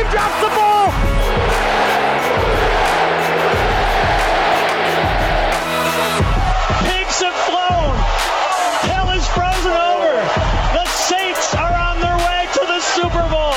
drops the ball. Pigs have flown. Hell is frozen over. The Saints are on their way to the Super Bowl.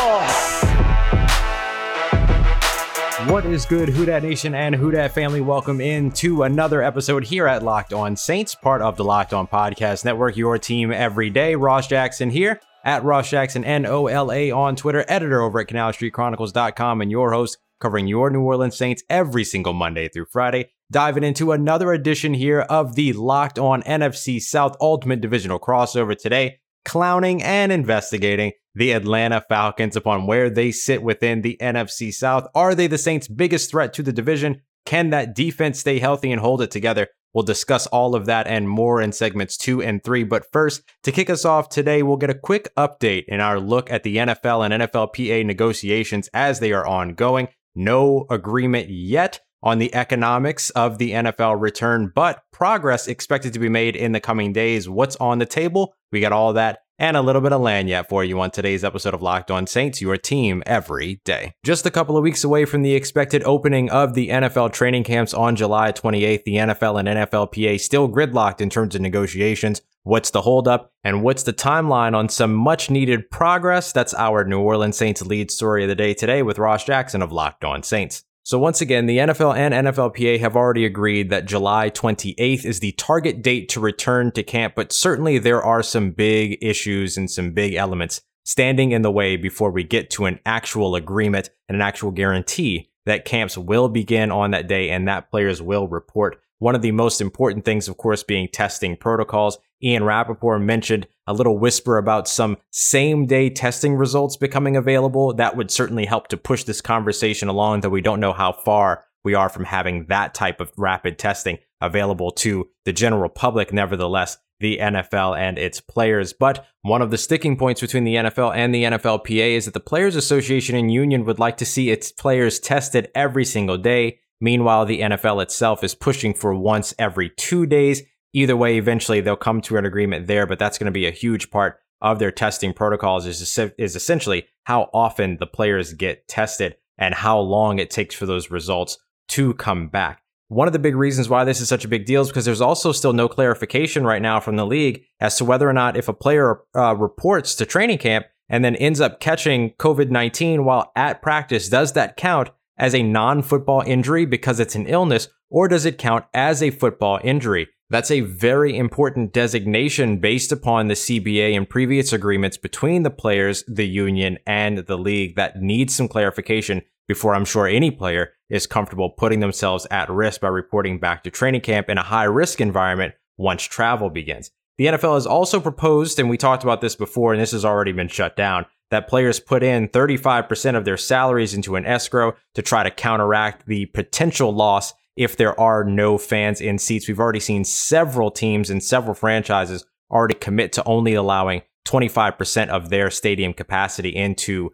What is good, Who Dat Nation and Who Dat family? Welcome into another episode here at Locked On Saints, part of the Locked On Podcast Network, your team every day. Ross Jackson here at Ross Jackson NOLA on Twitter, editor over at CanalStreetChronicles.com, and your host covering your New Orleans Saints every single Monday through Friday. Diving into another edition here of the Locked On NFC South Ultimate Divisional Crossover today, clowning and investigating the Atlanta Falcons upon where they sit within the NFC South. Are they the Saints' biggest threat to the division? Can that defense stay healthy and hold it together? We'll discuss all of that and more in segments 2 and 3. But first, to kick us off today, we'll get a quick update in our look at the NFL and NFLPA negotiations as they are ongoing. No agreement yet on the economics of the NFL return, but progress expected to be made in the coming days. What's on the table? We got all that and a little bit of lagniappe for you on today's episode of Locked On Saints, your team every day. Just a couple of weeks away from the expected opening of the NFL training camps on July 28th, the NFL and NFLPA still gridlocked in terms of negotiations. What's the holdup and what's the timeline on some much needed progress? That's our New Orleans Saints lead story of the day today with Ross Jackson of Locked On Saints. So once again, the NFL and NFLPA have already agreed that July 28th is the target date to return to camp, but certainly there are some big issues and some big elements standing in the way before we get to an actual agreement and an actual guarantee that camps will begin on that day and that players will report. One of the most important things, of course, being testing protocols. Ian Rapoport mentioned a little whisper about some same-day testing results becoming available. That would certainly help to push this conversation along, though we don't know how far we are from having that type of rapid testing available to the general public. Nevertheless, the NFL and its players. But one of the sticking points between the NFL and the NFLPA is that the Players Association and Union would like to see its players tested every single day. Meanwhile, the NFL itself is pushing for once every 2 days. Either way, eventually they'll come to an agreement there, but that's going to be a huge part of their testing protocols is essentially how often the players get tested and how long it takes for those results to come back. One of the big reasons why this is such a big deal is because there's also still no clarification right now from the league as to whether or not if a player reports to training camp and then ends up catching COVID-19 while at practice, does that count as a non-football injury because it's an illness, or does it count as a football injury? That's a very important designation based upon the CBA and previous agreements between the players, the union, and the league that needs some clarification before I'm sure any player is comfortable putting themselves at risk by reporting back to training camp in a high-risk environment once travel begins. The NFL has also proposed, and we talked about this before, and this has already been shut down, that players put in 35% of their salaries into an escrow to try to counteract the potential loss if there are no fans in seats. We've already seen several teams and several franchises already commit to only allowing 25% of their stadium capacity into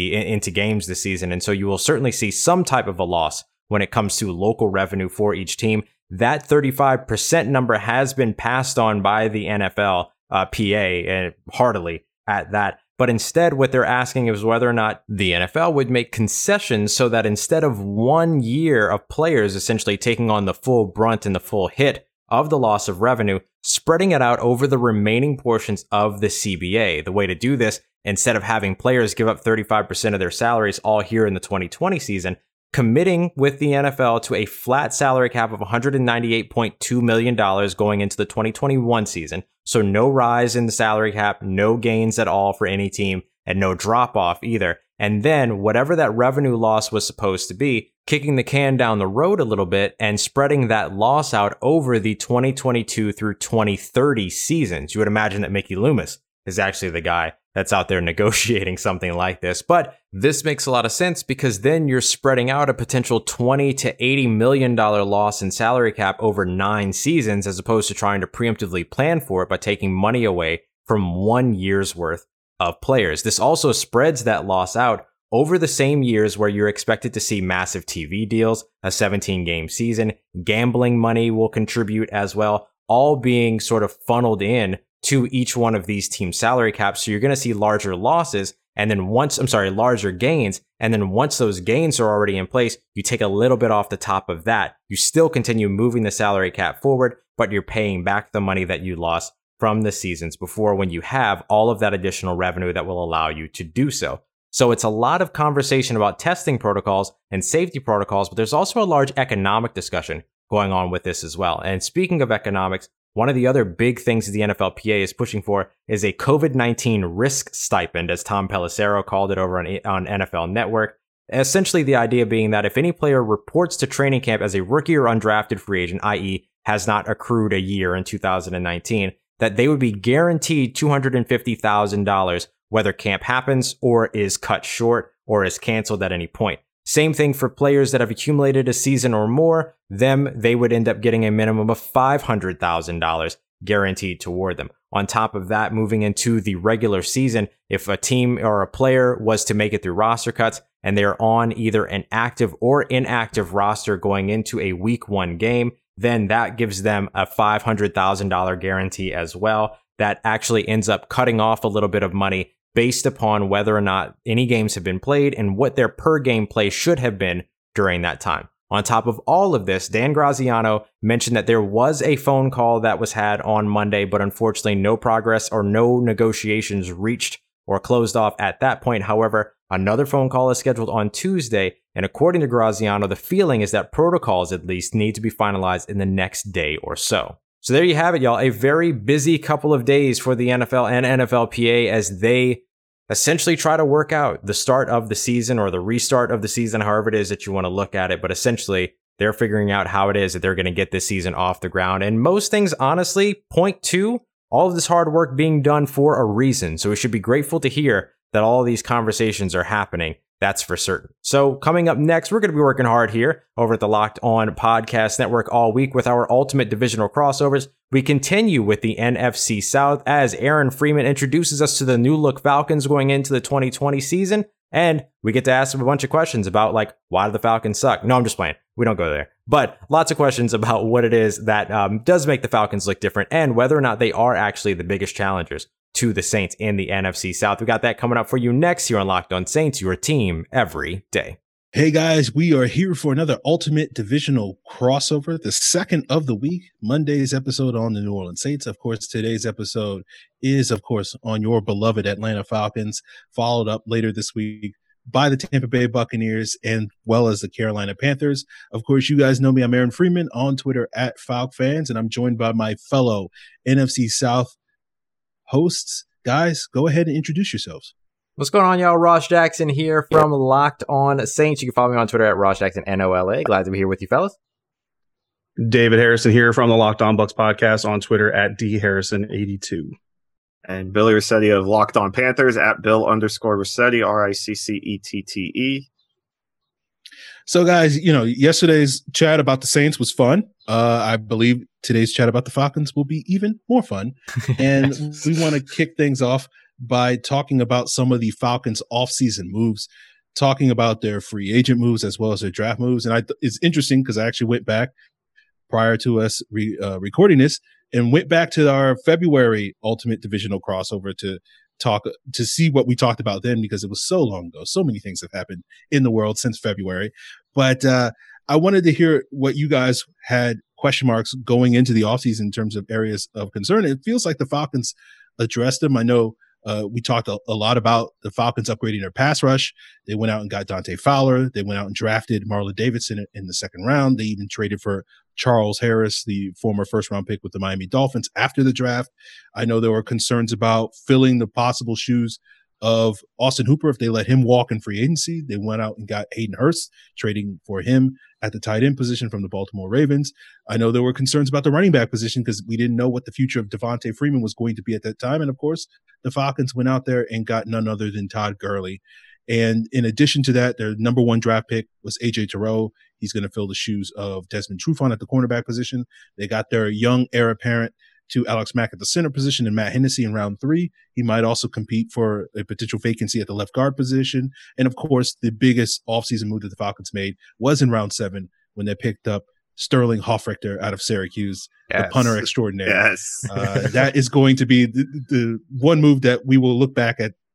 games this season. And so you will certainly see some type of a loss when it comes to local revenue for each team. That 35% number has been passed on by the NFL PA and heartily at that. But instead, what they're asking is whether or not the NFL would make concessions so that instead of 1 year of players essentially taking on the full brunt and the full hit of the loss of revenue, spreading it out over the remaining portions of the CBA. The way to do this, instead of having players give up 35% of their salaries all here in the 2020 season, committing with the NFL to a flat salary cap of $198.2 million going into the 2021 season. So no rise in the salary cap, no gains at all for any team, and no drop off either. And then whatever that revenue loss was supposed to be, kicking the can down the road a little bit and spreading that loss out over the 2022 through 2030 seasons. You would imagine that Mickey Loomis is actually the guy that's out there negotiating something like this. But this makes a lot of sense because then you're spreading out a potential $20 to $80 million loss in salary cap over 9 seasons, as opposed to trying to preemptively plan for it by taking money away from 1 year's worth of players. This also spreads that loss out over the same years where you're expected to see massive TV deals, a 17-game season, gambling money will contribute as well, all being sort of funneled in to each one of these team salary caps. So you're going to see larger losses and then larger gains. And then once those gains are already in place, you take a little bit off the top of that. You still continue moving the salary cap forward, but you're paying back the money that you lost from the seasons before when you have all of that additional revenue that will allow you to do so. So it's a lot of conversation about testing protocols and safety protocols, but there's also a large economic discussion going on with this as well. And speaking of economics, one of the other big things the NFLPA is pushing for is a COVID-19 risk stipend, as Tom Pelissero called it over on NFL Network. Essentially, the idea being that if any player reports to training camp as a rookie or undrafted free agent, i.e. has not accrued a year in 2019, that they would be guaranteed $250,000 whether camp happens or is cut short or is canceled at any point. Same thing for players that have accumulated a season or more, they would end up getting a minimum of $500,000 guaranteed toward them. On top of that, moving into the regular season, if a team or a player was to make it through roster cuts and they're on either an active or inactive roster going into a week 1 game, then that gives them a $500,000 guarantee as well. That actually ends up cutting off a little bit of money based upon whether or not any games have been played and what their per game play should have been during that time. On top of all of this, Dan Graziano mentioned that there was a phone call that was had on Monday, but unfortunately no progress or no negotiations reached or closed off at that point. However, another phone call is scheduled on Tuesday, and according to Graziano, the feeling is that protocols at least need to be finalized in the next day or so. So there you have it, y'all. A very busy couple of days for the NFL and NFLPA as they essentially try to work out the start of the season or the restart of the season, however it is that you want to look at it. But essentially, they're figuring out how it is that they're going to get this season off the ground. And most things, honestly, point to all of this hard work being done for a reason. So we should be grateful to hear that all of these conversations are happening. That's for certain. So coming up next, we're going to be working hard here over at the Locked On Podcast Network all week with our ultimate divisional crossovers. We continue with the NFC South as Aaron Freeman introduces us to the new look Falcons going into the 2020 season. And we get to ask them a bunch of questions about, like, why do the Falcons suck? No, I'm just playing. We don't go there. But lots of questions about what it is that does make the Falcons look different and whether or not they are actually the biggest challengers to the Saints in the NFC South. We got that coming up for you next here on Locked On Saints, your team every day. Hey guys, we are here for another ultimate divisional crossover, the second of the week, Monday's episode on the New Orleans Saints. Of course, today's episode is, of course, on your beloved Atlanta Falcons, followed up later this week by the Tampa Bay Buccaneers and well as the Carolina Panthers. Of course, you guys know me. I'm Aaron Freeman on Twitter at FalcFans, and I'm joined by my fellow NFC South hosts. Guys, go ahead and introduce yourselves. What's going on, y'all? Ross Jackson here from Locked On Saints. You can follow me on Twitter at Ross Jackson NOLA. Glad to be here with you, fellas. David Harrison here from the Locked On Bucks podcast on Twitter at DHarrison82. And Billy Rossetti of Locked On Panthers at Bill_Rossetti, RICCETTE. So, guys, you know, yesterday's chat about the Saints was fun. I believe today's chat about the Falcons will be even more fun. And we want to kick things off by talking about some of the Falcons' offseason moves, talking about their free agent moves as well as their draft moves. And it's interesting because I actually went back prior to us recording this and went back to our February Ultimate Divisional crossover to see what we talked about then, because it was so long ago. So many things have happened in the world since February. But I wanted to hear what you guys had question marks going into the offseason in terms of areas of concern. It feels like the Falcons addressed them. I know we talked a lot about the Falcons upgrading their pass rush. They went out and got Dante Fowler. They went out and drafted Marlon Davidson in the second round. They even traded for Charles Harris, the former first-round pick with the Miami Dolphins, after the draft. I know there were concerns about filling the possible shoes of Austin Hooper if they let him walk in free agency. They went out and got Hayden Hurst, trading for him at the tight end position from the Baltimore Ravens. I know there were concerns about the running back position because we didn't know what the future of Devontae Freeman was going to be at that time. And of course, the Falcons went out there and got none other than Todd Gurley. And in addition to that, their number one draft pick was AJ Terrell. He's going to fill the shoes of Desmond Trufant at the cornerback position. They got their young heir apparent to Alex Mack at the center position and Matt Hennessy in round 3. He might also compete for a potential vacancy at the left guard position. And of course, the biggest offseason move that the Falcons made was in round 7 when they picked up Sterling Hofrichter out of Syracuse, the punter extraordinaire. Yes. That is going to be the one move that we will look back at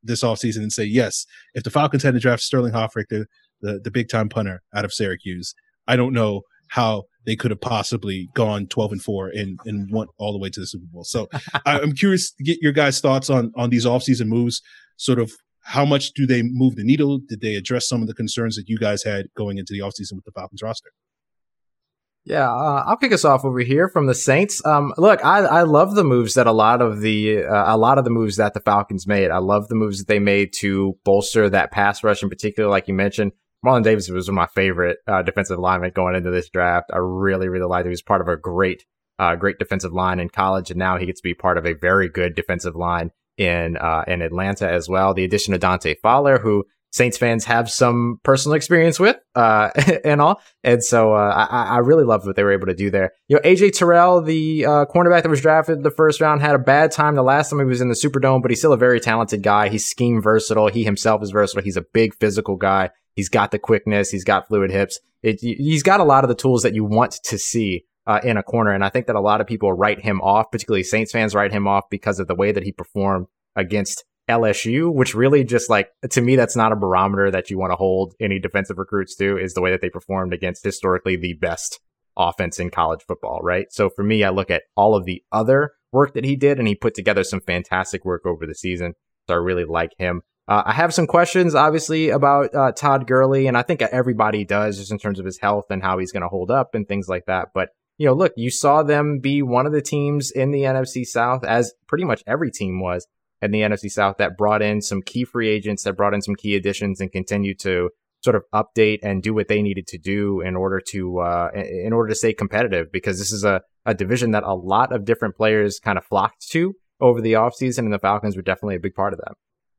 this offseason and say, yes, if the Falcons had to draft Sterling Hofrichter, the big time punter out of Syracuse, I don't know how they could have possibly gone 12-4 and went all the way to the Super Bowl. So I'm curious to get your guys' thoughts on these offseason moves. Sort of how much do they move the needle? Did they address some of the concerns that you guys had going into the offseason with the Falcons roster? Yeah, I'll kick us off over here from the Saints. Look, I love the moves that a lot of the moves that the Falcons made. I love the moves that they made to bolster that pass rush in particular, like you mentioned. Marlon Davis was one of my favorite defensive linemen going into this draft. I really, really liked him. He was part of a great defensive line in college, and now he gets to be part of a very good defensive line in Atlanta as well. The addition of Dante Fowler, who Saints fans have some personal experience with, and all. And so I really loved what they were able to do there. You know, AJ Terrell, the cornerback that was drafted in the first round, had a bad time the last time he was in the Superdome, but he's still a very talented guy. He's scheme versatile. He himself is versatile. He's a big physical guy. He's got the quickness. He's got fluid hips. He's got a lot of the tools that you want to see in a corner. And I think that a lot of people write him off, particularly Saints fans write him off because of the way that he performed against LSU, which really just to me, that's not a barometer that you want to hold any defensive recruits to, is the way that they performed against historically the best offense in college football, right? So for me, I look at all of the other work that he did, and he put together some fantastic work over the season. So I really like him. I have some questions, obviously, about Todd Gurley, and I think everybody does, just in terms of his health and how he's going to hold up and things like that. But, you know, look, you saw them be one of the teams in the NFC South, as pretty much every team was in the NFC South, that brought in some key free agents, that brought in some key additions, and continue to sort of update and do what they needed to do in order to stay competitive, because this is a division that a lot of different players kind of flocked to over the offseason, and the Falcons were definitely a big part of that.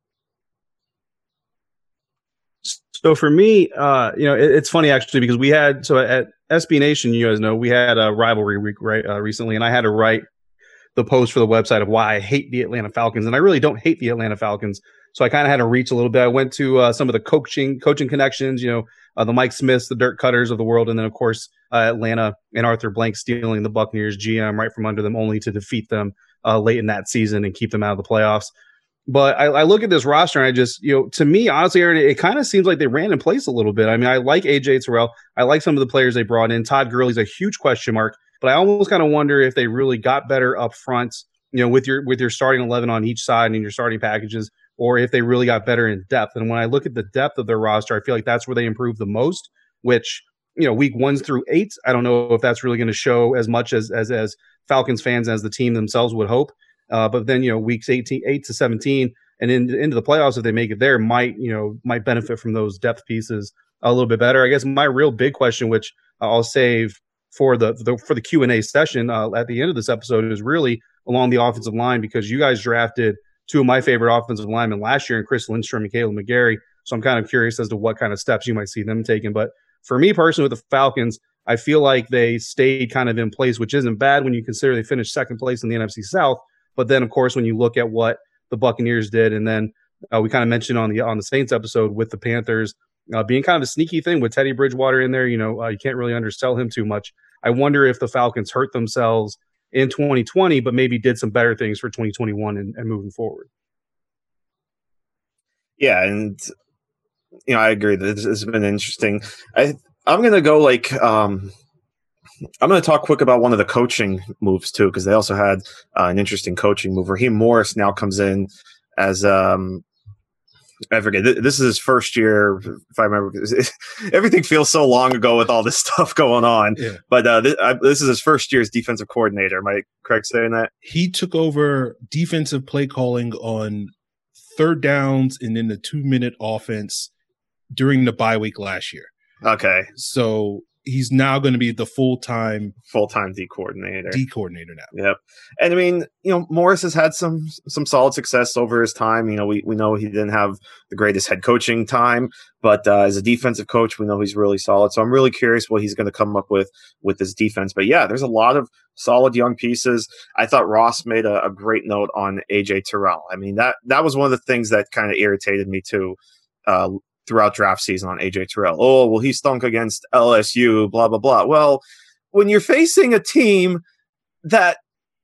So for me, it's funny actually, because we had, so at SB Nation, you guys know, we had a rivalry week recently, and I had to write the post for the website of why I hate the Atlanta Falcons. And I really don't hate the Atlanta Falcons. So I kind of had to reach a little bit. I went to some of the coaching connections, the Mike Smiths, the Dirk Cutters of the world. And then, of course, Atlanta and Arthur Blank stealing the Buccaneers GM right from under them, only to defeat them late in that season and keep them out of the playoffs. But I look at this roster and I just, to me, honestly, Aaron, it kind of seems like they ran in place a little bit. I mean, I like AJ Terrell. I like some of the players they brought in. Todd Gurley's a huge question mark, but I almost kind of wonder if they really got better up front, with your starting 11 on each side and your starting packages, or if they really got better in depth. And when I look at the depth of their roster, I feel like that's where they improved the most, which, week 1 through 8, I don't know if that's really going to show as much as Falcons fans as the team themselves would hope. But then, weeks 8 to 17 and into the playoffs, if they make it there, might benefit from those depth pieces a little bit better. I guess my real big question, which I'll save for the Q&A session at the end of this episode, is really along the offensive line, because you guys drafted two of my favorite offensive linemen last year in Chris Lindstrom and Caleb McGarry. So I'm kind of curious as to what kind of steps you might see them taking. But for me personally, with the Falcons, I feel like they stayed kind of in place, which isn't bad when you consider they finished second place in the NFC South. But then, of course, when you look at what the Buccaneers did, and then we kind of mentioned on the Saints episode with the Panthers being kind of a sneaky thing with Teddy Bridgewater in there, you can't really undersell him too much. I wonder if the Falcons hurt themselves in 2020, but maybe did some better things for 2021 and moving forward. Yeah, and I agree that this has been interesting. I'm going to go I'm going to talk quick about one of the coaching moves too, because they also had an interesting coaching move. Raheem Morris now comes in as I forget. This is his first year, if I remember. Everything feels so long ago with all this stuff going on. Yeah. But this is his first year as defensive coordinator. Am I correct saying that? He took over defensive play calling on third downs and in the 2-minute offense during the bye week last year. Okay. So he's now going to be the full-time D coordinator. Now. Yep. And I mean, Morris has had some solid success over his time. We know he didn't have the greatest head coaching time, but as a defensive coach, we know he's really solid. So I'm really curious what he's going to come up with this defense. But yeah, there's a lot of solid young pieces. I thought Ross made a great note on AJ Terrell. I mean, that was one of the things that kind of irritated me too. Throughout draft season on AJ Terrell. Oh, well, he stunk against LSU, blah, blah, blah. Well, when you're facing a team that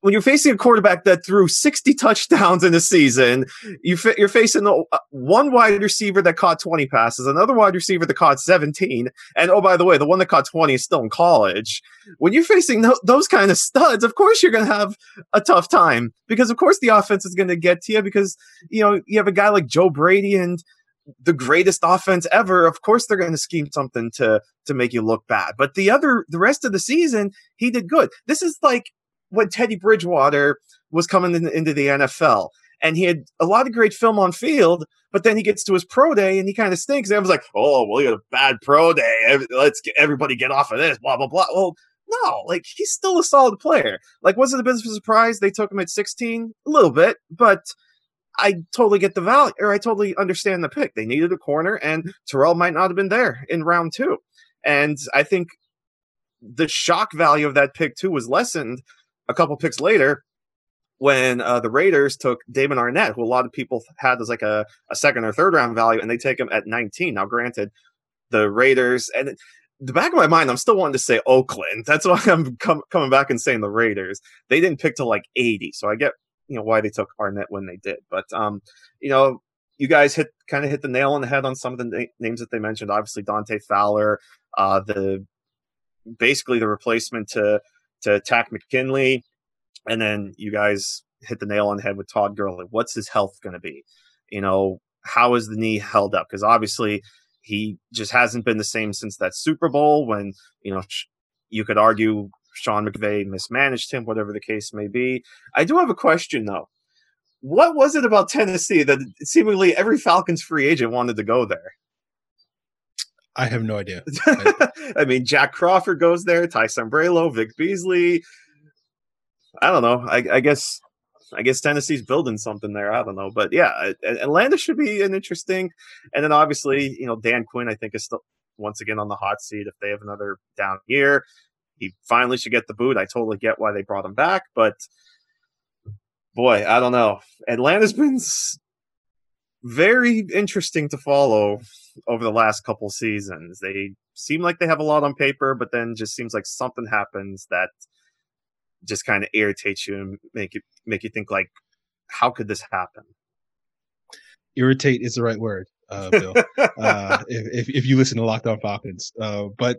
when you're facing a quarterback that threw 60 touchdowns in a season, you're facing one wide receiver that caught 20 passes, another wide receiver that caught 17, and oh, by the way, the one that caught 20 is still in college. When you're facing those kind of studs, of course you're going to have a tough time, because of course the offense is going to get to you, because you have a guy like Joe Brady and the greatest offense ever. Of course they're going to scheme something to make you look bad. But the rest of the season, he did good. This is like when Teddy Bridgewater was coming into the NFL, and he had a lot of great film on field, but then he gets to his pro day and he kind of stinks. And everyone's like, oh, well, you had a bad pro day. Everybody get off of this, blah, blah, blah. Well, no, like, he's still a solid player. Like, was it a bit of a surprise they took him at 16? A little bit, but I totally get the value, or I totally understand the pick. They needed a corner, and Terrell might not have been there in round 2. And I think the shock value of that pick, too, was lessened a couple picks later when the Raiders took Damon Arnett, who a lot of people had as like a second or third round value, and they take him at 19. Now, granted, the Raiders, and the back of my mind, I'm still wanting to say Oakland. That's why I'm coming back and saying the Raiders. They didn't pick till like 80, so I get why they took Arnett when they did. But you guys hit the nail on the head on some of the names that they mentioned. Obviously, Dante Fowler, basically the replacement to Takk McKinley, and then you guys hit the nail on the head with Todd Gurley. What's his health going to be? How is the knee held up? Because obviously he just hasn't been the same since that Super Bowl when, you could argue Sean McVay mismanaged him, whatever the case may be. I do have a question, though. What was it about Tennessee that seemingly every Falcons free agent wanted to go there? I have no idea. I mean, Jack Crawford goes there, Ty Sambrailo, Vic Beasley. I don't know. I guess Tennessee's building something there. I don't know. But yeah, Atlanta should be an interesting. And then obviously, Dan Quinn, I think, is still once again on the hot seat. If they have another down year, he finally should get the boot. I totally get why they brought him back. But boy, I don't know. Atlanta's been very interesting to follow over the last couple seasons. They seem like they have a lot on paper, but then just seems like something happens that just kind of irritates you and make you think, like, how could this happen? Irritate is the right word, Bill. If you listen to Locked On Falcons, but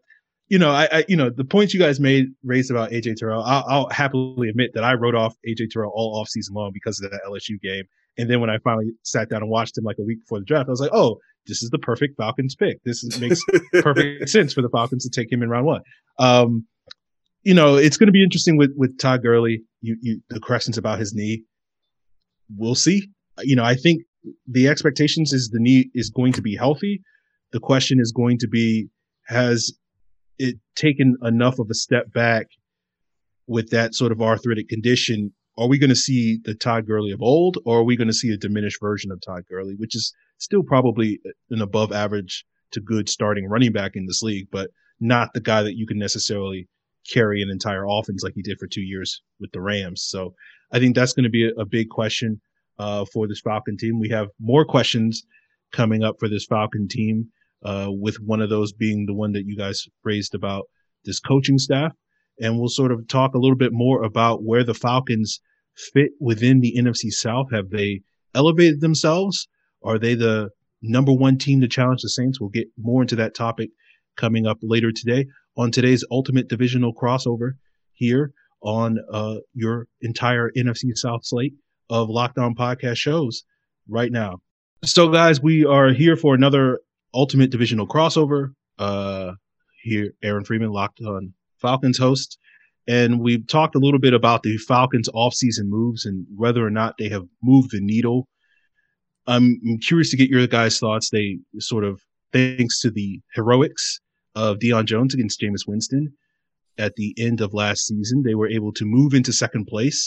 I the points you guys raised about AJ Terrell, I'll happily admit that I wrote off AJ Terrell all off season long because of that LSU game. And then when I finally sat down and watched him like a week before the draft, I was like, oh, this is the perfect Falcons pick. Makes perfect sense for the Falcons to take him in round 1. It's going to be interesting with Todd Gurley. The questions about his knee, we'll see. I think the expectations is the knee is going to be healthy. The question is going to be, has it taken enough of a step back with that sort of arthritic condition? Are we going to see the Todd Gurley of old, or are we going to see a diminished version of Todd Gurley, which is still probably an above average to good starting running back in this league, but not the guy that you can necessarily carry an entire offense like he did for 2 years with the Rams. So I think that's going to be a big question for this Falcon team. We have more questions coming up for this Falcon team, with one of those being the one that you guys raised about this coaching staff. And we'll sort of talk a little bit more about where the Falcons fit within the NFC South. Have they elevated themselves? Are they the number 1 team to challenge the Saints? We'll get more into that topic coming up later today on today's Ultimate Divisional Crossover here on your entire NFC South slate of Locked On podcast shows right now. So, guys, we are here for another Ultimate Divisional Crossover. Here, Aaron Freeman, Locked On Falcons host, and we've talked a little bit about the Falcons offseason moves and whether or not they have moved the needle. I'm curious to get your guys' thoughts. They sort of, thanks to the heroics of Deion Jones against Jameis Winston at the end of last season, they were able to move into second place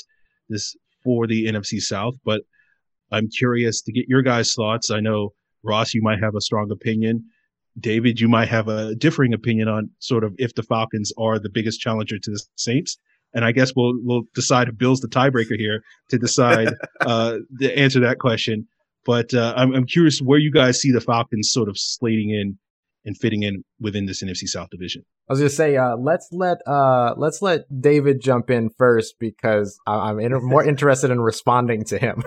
for the NFC South. But I'm curious to get your guys' thoughts. I know, Ross, you might have a strong opinion. David, you might have a differing opinion on sort of if the Falcons are the biggest challenger to the Saints. And I guess we'll decide if Bill's the tiebreaker here to decide to answer that question. But I'm curious where you guys see the Falcons sort of slating and fitting in within this NFC South division. I was gonna say, let's let David jump in first because I'm more interested in responding to him.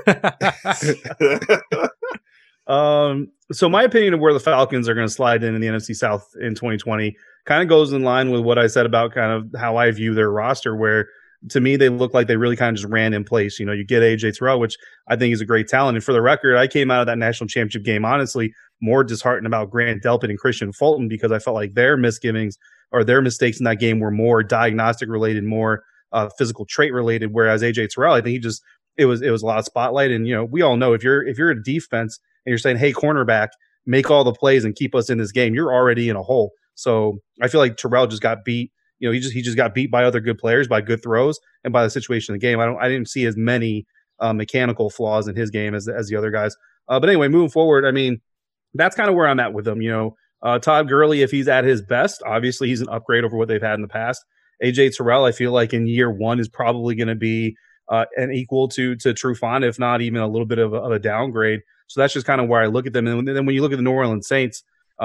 So my opinion of where the Falcons are going to slide in the NFC South in 2020 kind of goes in line with what I said about kind of how I view their roster, where to me, they look like they really kind of just ran in place. You know, you get AJ Terrell, which I think is a great talent. And for the record, I came out of that national championship game, honestly, more disheartened about Grant Delpit and Christian Fulton because I felt like their misgivings or their mistakes in that game were more diagnostic related, more physical trait related. Whereas AJ Terrell, I think it was a lot of spotlight. And, you know, we all know if you're a defense and you're saying, hey, cornerback, make all the plays and keep us in this game, you're already in a hole. So I feel like Terrell just got beat. You know, he just got beat by other good players, by good throws, and by the situation of the game. I didn't see as many mechanical flaws in his game as the other guys. But anyway, moving forward, I mean, that's kind of where I'm at with them. You know, Todd Gurley, if he's at his best, obviously he's an upgrade over what they've had in the past. AJ Terrell, I feel like in year one is probably going to be an equal to Trufant, if not even a little bit of a downgrade. So that's just kind of where I look at them. And then when you look at the New Orleans Saints,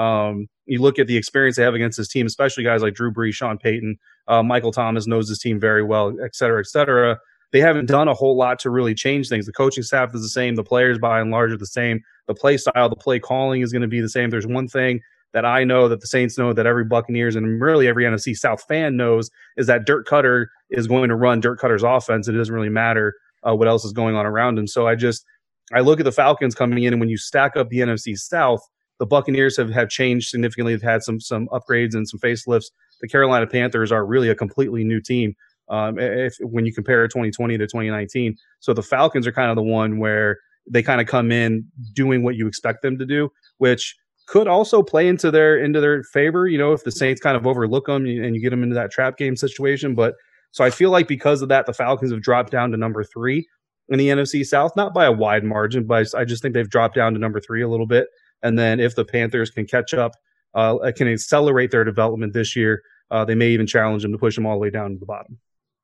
you look at the experience they have against this team, especially guys like Drew Brees, Sean Payton, Michael Thomas knows this team very well, et cetera, et cetera. They haven't done a whole lot to really change things. The coaching staff is the same. The players, by and large, are the same. The play style, the play calling is going to be the same. There's one thing that I know that the Saints know, that every Buccaneers and really every NFC South fan knows, is that Dirk Cutter is going to run Dirk Cutter's offense. It doesn't really matter what else is going on around him. So I look at the Falcons coming in, and when you stack up the NFC South, the Buccaneers have changed significantly. They've had some upgrades and some facelifts. The Carolina Panthers are really a completely new team when you compare 2020 to 2019. So the Falcons are kind of the one where they kind of come in doing what you expect them to do, which could also play into their favor, you know, if the Saints kind of overlook them and you get them into that trap game situation. But so I feel like because of that, the Falcons have dropped down to number 3 in the NFC South, not by a wide margin, but I just think they've dropped down to number 3 a little bit. And then if the Panthers can catch up, can accelerate their development this year, they may even challenge them to push them all the way down to the bottom.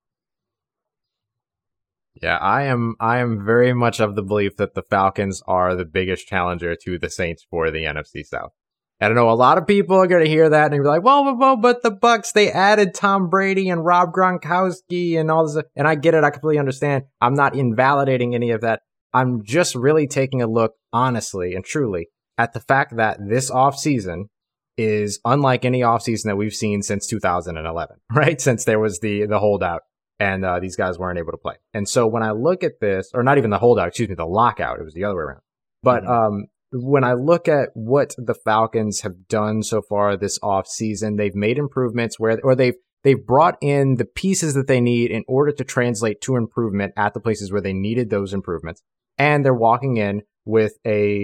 Yeah, I am very much of the belief that the Falcons are the biggest challenger to the Saints for the NFC South. I don't know, a lot of people are going to hear that and be like, whoa, but the Bucs, they added Tom Brady and Rob Gronkowski and all this. And I get it. I completely understand. I'm not invalidating any of that. I'm just really taking a look, honestly and truly, at the fact that this offseason is unlike any offseason that we've seen since 2011, right? Since there was the holdout and these guys weren't able to play. And so when I look at this, or not even the holdout, the lockout, it was the other way around. But when I look at what the Falcons have done so far this offseason, they've made improvements they've brought in the pieces that they need in order to translate to improvement at the places where they needed those improvements. And they're walking in with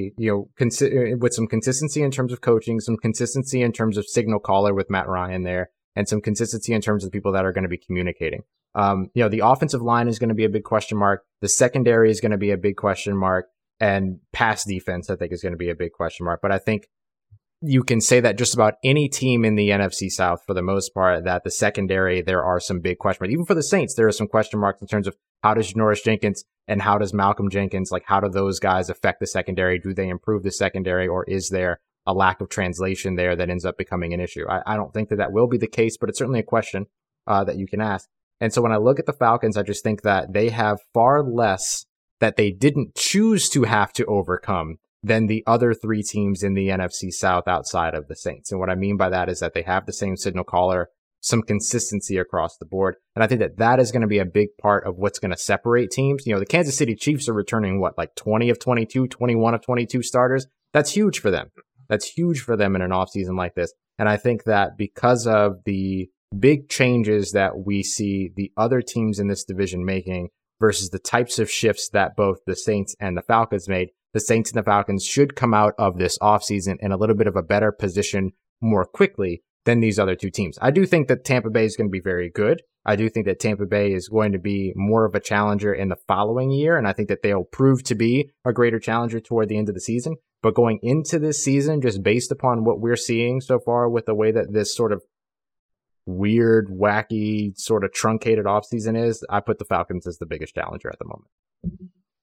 with some consistency in terms of coaching, some consistency in terms of signal caller with Matt Ryan there, and some consistency in terms of the people that are going to be communicating. The offensive line is going to be a big question mark. The secondary is going to be a big question mark, and pass defense, I think, is going to be a big question mark. But I think you can say that just about any team in the NFC South, for the most part, that the secondary, there are some big question marks. Even for the Saints, there are some question marks in terms of how does Janoris Jenkins and how does Malcolm Jenkins, how do those guys affect the secondary? Do they improve the secondary, or is there a lack of translation there that ends up becoming an issue? I don't think that will be the case, but it's certainly a question that you can ask. And so when I look at the Falcons, I just think that they have far less that they didn't choose to have to overcome than the other 3 teams in the NFC South outside of the Saints. And what I mean by that is that they have the same signal caller, some consistency across the board. And I think that is going to be a big part of what's going to separate teams. You know, the Kansas City Chiefs are returning 20 of 22, 21 of 22 starters. That's huge for them. That's huge for them in an offseason like this. And I think that because of the big changes that we see the other teams in this division making versus the types of shifts that both the Saints and the Falcons made, the Saints and the Falcons should come out of this offseason in a little bit of a better position more quickly than these other 2 teams. I do think that Tampa Bay is going to be very good. I do think that Tampa Bay is going to be more of a challenger in the following year, and I think that they'll prove to be a greater challenger toward the end of the season. But going into this season, just based upon what we're seeing so far with the way that this sort of weird, wacky, sort of truncated offseason is, I put the Falcons as the biggest challenger at the moment.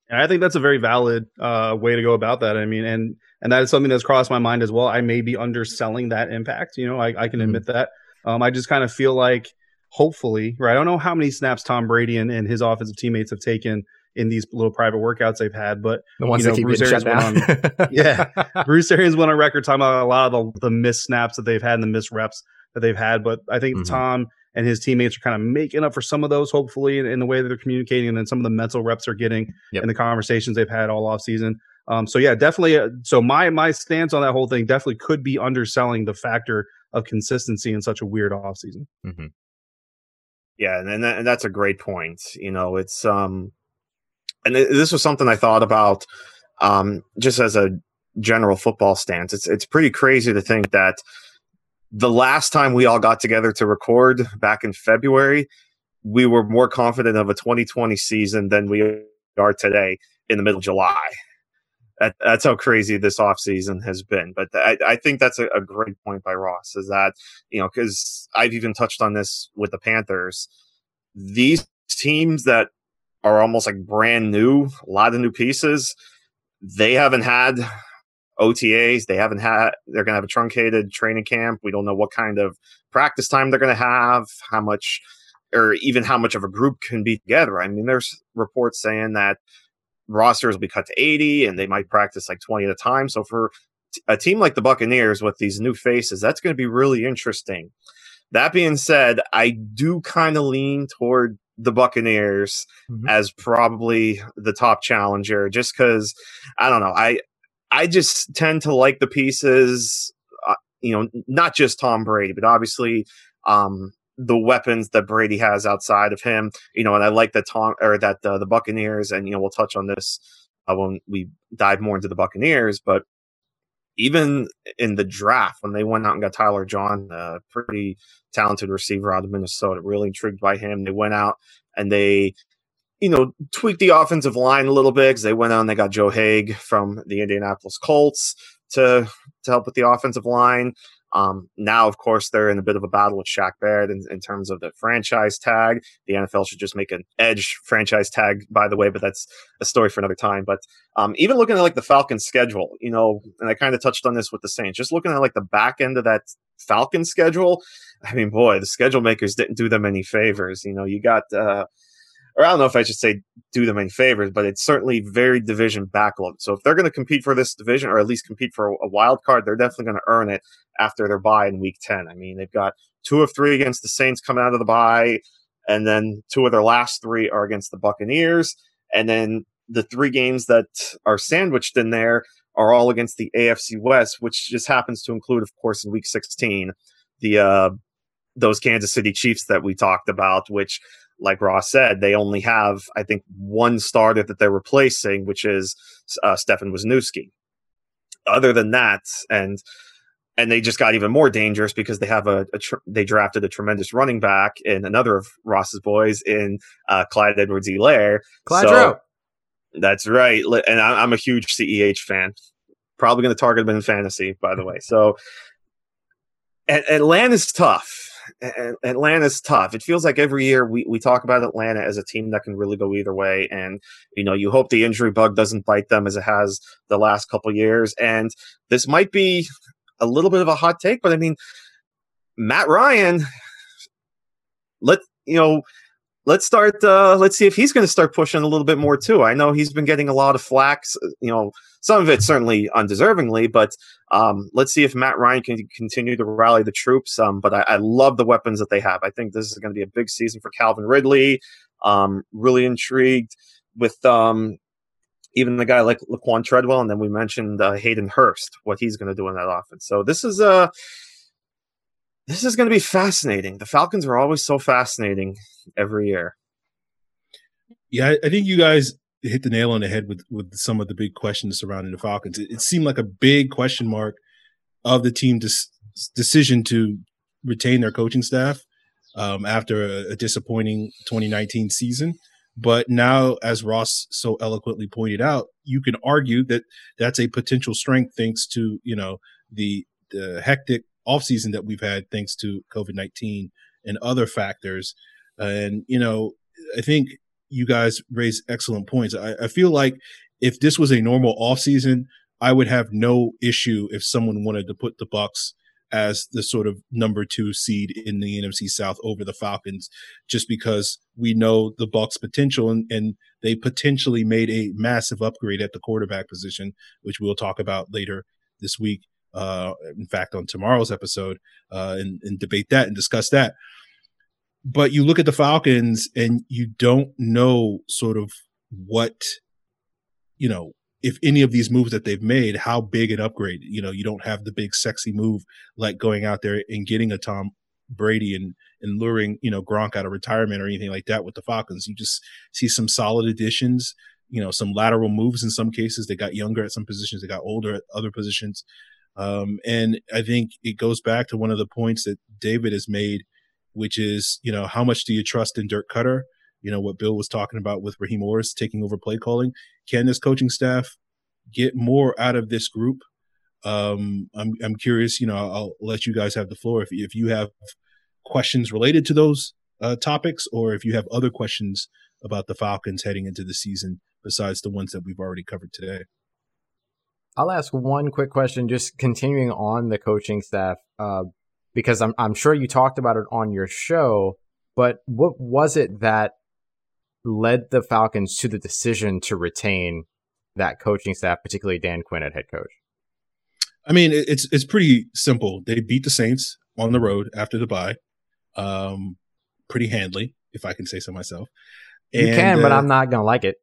And I think that's a very valid way to go about that. I mean, and that is something that's crossed my mind as well. I may be underselling that impact. You know, I can admit that. I just kind of feel like, hopefully, right? I don't know how many snaps Tom Brady and his offensive teammates have taken in these little private workouts they've had, but the ones that keep Bruce getting shut down. Bruce Arians went on record talking about a lot of the missed snaps that they've had and the missed reps that they've had. But I think Tom and his teammates are kind of making up for some of those, hopefully, in the way that they're communicating, and then some of the mental reps they're getting in the conversations they've had all off season. So yeah, definitely. So my stance on that whole thing definitely could be underselling the factor of consistency in such a weird off season. Mm-hmm. Yeah, and that's a great point. You know, it's and this was something I thought about just as a general football stance. It's pretty crazy to think that the last time we all got together to record back in February, we were more confident of a 2020 season than we are today in the middle of July. That's how crazy this offseason has been. But I think that's a great point by Ross, is that, you know, because I've even touched on this with the Panthers. These teams that are almost like brand new, a lot of new pieces, they haven't had OTAs. They're going to have a truncated training camp. We don't know what kind of practice time they're going to have, how much, or even how much of a group can be together. I mean, there's reports saying that rosters will be cut to 80 and they might practice like 20 at a time. So for a team like the Buccaneers with these new faces, that's going to be really interesting. That being said, I do kind of lean toward the Buccaneers as probably the top challenger, just because, I don't know, I just tend to like the pieces, not just Tom Brady, but obviously the weapons that Brady has outside of him, and I like that the Buccaneers, and we'll touch on this when we dive more into the Buccaneers, but even in the draft, when they went out and got Tyler John, a pretty talented receiver out of Minnesota, really intrigued by him. They went out and they, tweaked the offensive line a little bit, because they went out and they got Joe Haig from the Indianapolis Colts to help with the offensive line. Now, of course, they're in a bit of a battle with Shaq Barrett in terms of the franchise tag. The NFL should just make an edge franchise tag, by the way, but that's a story for another time. But even looking at like the Falcons schedule, and I kind of touched on this with the Saints, just looking at like the back end of that Falcons schedule, I mean, boy, the schedule makers didn't do them any favors. You got, or I don't know if I should say do them any favors, but it's certainly very division backloaded. So if they're going to compete for this division, or at least compete for a wild card, they're definitely going to earn it after their bye in week 10. I mean, they've got 2 of 3 against the Saints coming out of the bye, and then 2 of their last 3 are against the Buccaneers. And then the 3 games that are sandwiched in there are all against the AFC West, which just happens to include, of course, in week 16, those Kansas City Chiefs that we talked about, which, like Ross said, they only have, I think, 1 starter that they're replacing, which is Stefan Wisniewski. Other than that, and they just got even more dangerous because they have they drafted a tremendous running back in another of Ross's boys in Clyde Edwards-Helaire. Clyde, that's right, and I'm a huge CEH fan. Probably going to target him in fantasy, by the way. So Atlanta's tough. Atlanta's tough. It feels like every year we talk about Atlanta as a team that can really go either way. And, you hope the injury bug doesn't bite them as it has the last couple of years. And this might be a little bit of a hot take, but I mean, Matt Ryan, let's start. Let's see if he's going to start pushing a little bit more too. I know he's been getting a lot of flack. Some of it certainly undeservingly, but let's see if Matt Ryan can continue to rally the troops. But I love the weapons that they have. I think this is going to be a big season for Calvin Ridley. Really intrigued with even the guy like Laquan Treadwell, and then we mentioned Hayden Hurst, what he's going to do in that offense. So this is going to be fascinating. The Falcons are always so fascinating every year. Yeah, I think you guys hit the nail on the head with some of the big questions surrounding the Falcons. It seemed like a big question mark of the team's decision to retain their coaching staff after a disappointing 2019 season. But now, as Ross so eloquently pointed out, you can argue that that's a potential strength thanks to, the hectic offseason that we've had thanks to COVID-19 and other factors. And, I think you guys raise excellent points. I feel like if this was a normal offseason, I would have no issue if someone wanted to put the Bucks as the sort of number 2 seed in the NFC South over the Falcons, just because we know the Bucks' potential, and they potentially made a massive upgrade at the quarterback position, which we'll talk about later this week. In fact, on tomorrow's episode, and debate that and discuss that. But you look at the Falcons and you don't know sort of what, if any of these moves that they've made, how big an upgrade. You don't have the big sexy move like going out there and getting a Tom Brady and luring, Gronk out of retirement or anything like that with the Falcons. You just see some solid additions, some lateral moves in some cases. They got younger at some positions. They got older at other positions. And I think it goes back to one of the points that David has made, which is, how much do you trust in Dirk Cutter? What Bill was talking about with Raheem Morris taking over play calling. Can this coaching staff get more out of this group? I'm curious, I'll let you guys have the floor if you have questions related to those topics, or if you have other questions about the Falcons heading into the season besides the ones that we've already covered today. I'll ask one quick question, just continuing on the coaching staff, because I'm sure you talked about it on your show, but what was it that led the Falcons to the decision to retain that coaching staff, particularly Dan Quinn at head coach? I mean, it's pretty simple. They beat the Saints on the road after the bye, pretty handily, if I can say so myself. You can, but I'm not gonna like it.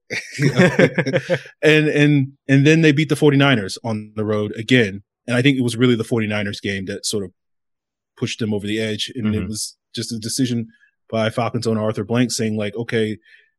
and then they beat the 49ers on the road again, and I think it was really the 49ers game that sort of pushed them over the edge, and it was just a decision by Falcons owner Arthur Blank saying, like, okay,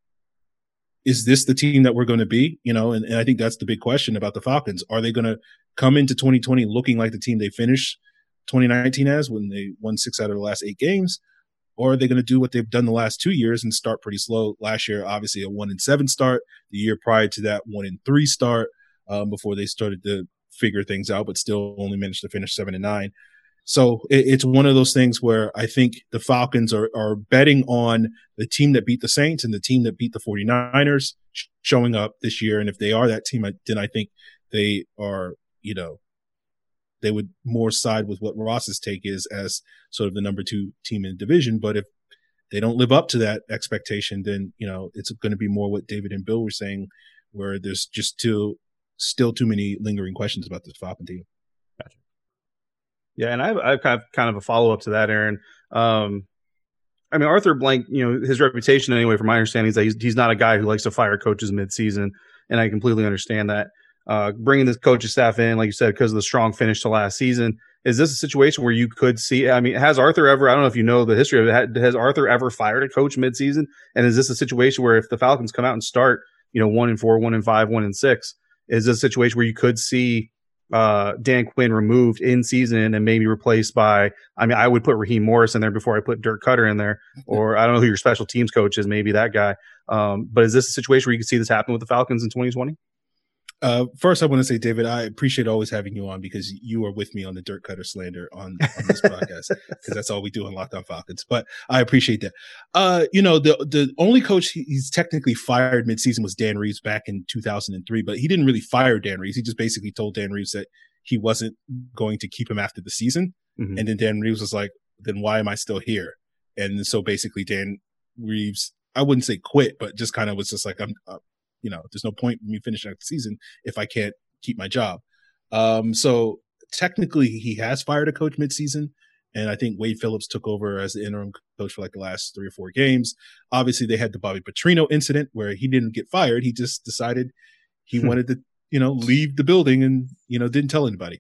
is this the team that we're going to be? And I think that's the big question about the Falcons. Are they going to come into 2020 looking like the team they finished 2019 as, when they won 6 out of the last 8 games? Or are they going to do what they've done the last 2 years and start pretty slow? Last year, obviously a 1-7 start. The year prior to that, 1-3 start, before they started to figure things out, but still only managed to finish 7-9. So it's one of those things where I think the Falcons are betting on the team that beat the Saints and the team that beat the 49ers showing up this year. And if they are that team, then I think they are, they would more side with what Ross's take is as sort of the number 2 team in the division. But if they don't live up to that expectation, then, it's going to be more what David and Bill were saying, where there's just still too many lingering questions about this Falcon team. Gotcha. Yeah, and I've kind of a follow-up to that, Aaron. I mean, Arthur Blank, his reputation anyway, from my understanding, is that he's not a guy who likes to fire coaches mid-season, and I completely understand that. Bringing this coaching staff in, like you said, because of the strong finish to last season, is this a situation where you could see, I mean, has Arthur ever, I don't know if you know the history of it, has Arthur ever fired a coach mid-season? And is this a situation where if the Falcons come out and start, 1-4, 1-5, 1-6, is this a situation where you could see Dan Quinn removed in season and maybe replaced by, I mean, I would put Raheem Morris in there before I put Dirk Cutter in there, or I don't know who your special teams coach is, maybe that guy. But is this a situation where you could see this happen with the Falcons in 2020? First, I want to say, David, I appreciate always having you on, because you are with me on the Dirk Cutter slander on this podcast, because that's all we do on Locked On Falcons. But I appreciate that. The only coach he's technically fired midseason was Dan Reeves back in 2003, but he didn't really fire Dan Reeves. He just basically told Dan Reeves that he wasn't going to keep him after the season. Mm-hmm. And then Dan Reeves was like, then why am I still here? And so basically Dan Reeves, I wouldn't say quit, but just kind of was just like, there's no point in me finishing out the season if I can't keep my job. So technically he has fired a coach midseason, and I think Wade Phillips took over as the interim coach for like the last 3 or 4 games. Obviously they had the Bobby Petrino incident where he didn't get fired. He just decided he wanted to, leave the building and, didn't tell anybody.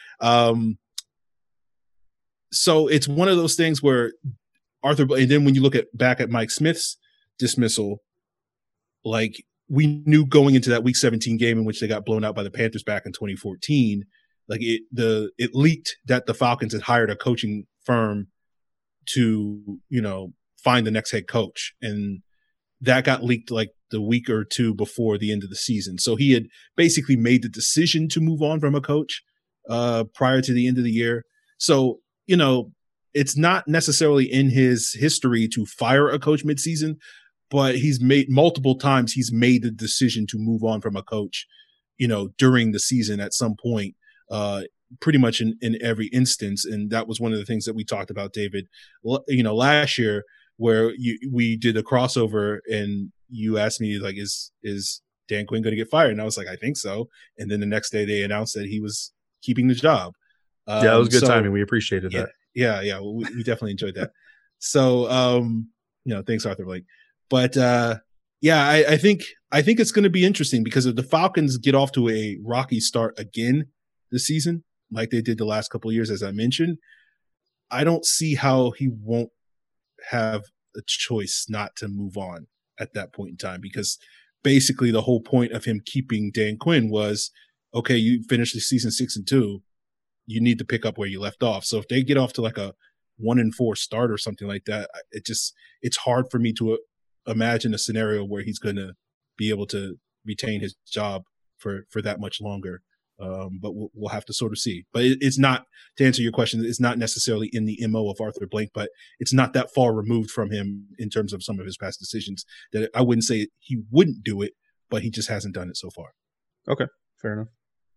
So it's one of those things where Arthur, and then when you look back at Mike Smith's dismissal, like, we knew going into that Week 17 game in which they got blown out by the Panthers back in 2014, like it leaked that the Falcons had hired a coaching firm to, find the next head coach. And that got leaked like the week or 2 before the end of the season. So he had basically made the decision to move on from a coach prior to the end of the year. So, it's not necessarily in his history to fire a coach midseason, but he's made multiple times. He's made the decision to move on from a coach, during the season at some point, pretty much in every instance. And that was one of the things that we talked about, David, last year, where we did a crossover and you asked me, like, is Dan Quinn going to get fired? And I was like, I think so. And then the next day they announced that he was keeping the job. Yeah, it was good timing. We appreciated that. Yeah. We definitely enjoyed that. So, thanks, Arthur Blake. But I think it's going to be interesting because if the Falcons get off to a rocky start again this season, like they did the last couple of years, as I mentioned, I don't see how he won't have a choice not to move on at that point in time, because basically the whole point of him keeping Dan Quinn was, okay, you finished the season 6-2, you need to pick up where you left off. So if they get off to like a 1-4 start or something like that, it's hard for me to imagine a scenario where he's going to be able to retain his job for that much longer. But we'll have to sort of see. But it's not, to answer your question, it's not necessarily in the MO of Arthur Blank, but it's not that far removed from him in terms of some of his past decisions that I wouldn't say he wouldn't do it, but he just hasn't done it so far. Okay, fair enough.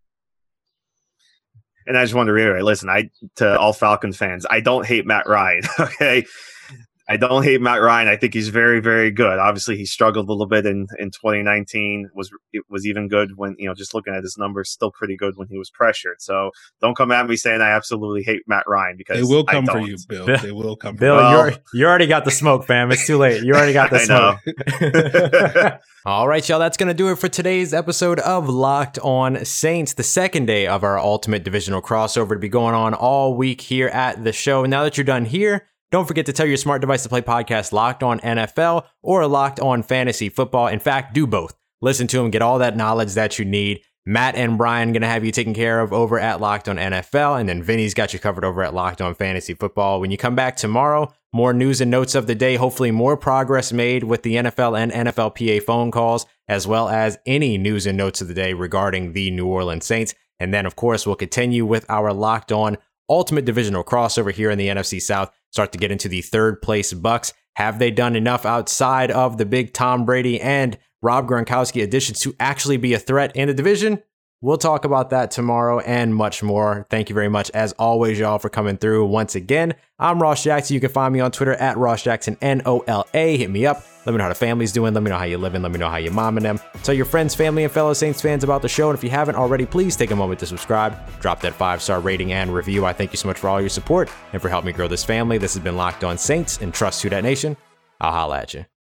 And I just want to reiterate, listen, to all Falcon fans, I don't hate Matt Ryan, okay? I don't hate Matt Ryan. I think he's very, very good. Obviously, he struggled a little bit in 2019. It was even good when, just looking at his numbers, still pretty good when he was pressured. So don't come at me saying I absolutely hate Matt Ryan, because they will come for you, Bill. They will come Bill, for you. you already got the smoke, fam. It's too late. You already got the smoke. All right, y'all. That's going to do it for today's episode of Locked On Saints, the second day of our Ultimate Divisional crossover to be going on all week here at the show. Now that you're done here, don't forget to tell your smart device to play podcast Locked On NFL or Locked On Fantasy Football. In fact, do both. Listen to them, get all that knowledge that you need. Matt and Brian going to have you taken care of over at Locked On NFL, and then Vinny's got you covered over at Locked On Fantasy Football. When you come back tomorrow, more news and notes of the day, hopefully more progress made with the NFL and NFLPA phone calls, as well as any news and notes of the day regarding the New Orleans Saints. And then, of course, we'll continue with our Locked On Ultimate Divisional crossover here in the NFC South. Start to get into the third place Bucks. Have they done enough outside of the big Tom Brady and Rob Gronkowski additions to actually be a threat in the division? We'll talk about that tomorrow and much more. Thank you very much, as always, y'all, for coming through once again. I'm Ross Jackson. You can find me on Twitter at Ross Jackson, NOLA. Hit me up. Let me know how the family's doing. Let me know how you're living. Let me know how you're momming them. Tell your friends, family, and fellow Saints fans about the show. And if you haven't already, please take a moment to subscribe. Drop that 5-star rating and review. I thank you so much for all your support and for helping me grow this family. This has been Locked On Saints, and trust Who Dat Nation. I'll holla at you.